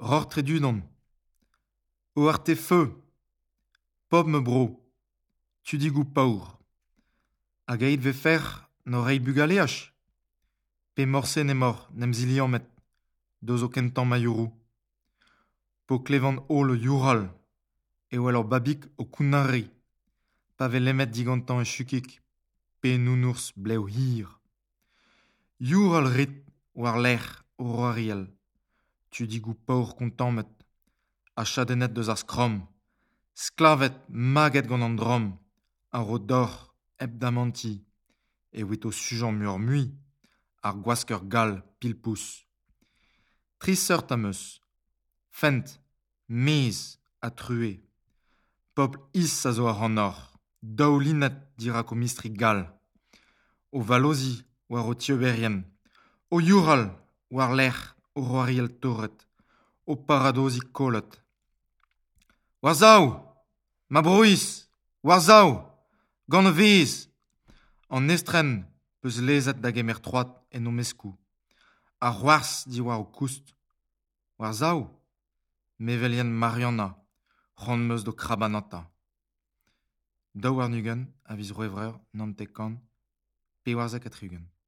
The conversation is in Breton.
Ror tredudon. O ar te feu. Pop me bro. Tu digou paour. Hag aet ve fer nor rei bugaleach. Pe morse ne mor, nem ziliamet. Dozo kentan maiourou. Po klevan o le youral. E wel ur babik o kounarri. Pa ve lemet digantan e chukik. Pe nounours bleu hir. Youral rit war l'er o roariel. Tu digou paour kontamet. A chadenet deus ar skrom. Sklavet maget gant an drom. Ar ro dor, eb damanti. E wet o sujan muor mui. Ar gwaskeur gal pilpous. Tri seurt am eus. Fent, mez, a trué. Pop is a zo ar an or. Daou linet dirak o mistri gal. O valozi war o tioberien. O youral war l'er o roariel torret. O paradozi kollet. War zaou! Ma brois! War zaou! Gant e vez! An estren peus lezet da gemer troad en o meskou. Ar c'hoarzh di war o koust. War zaou! Mevelien Mariana, c'hant meus do krabanata. Daou ar nugen a viz roevreur nantekan, pe warzek a trugen.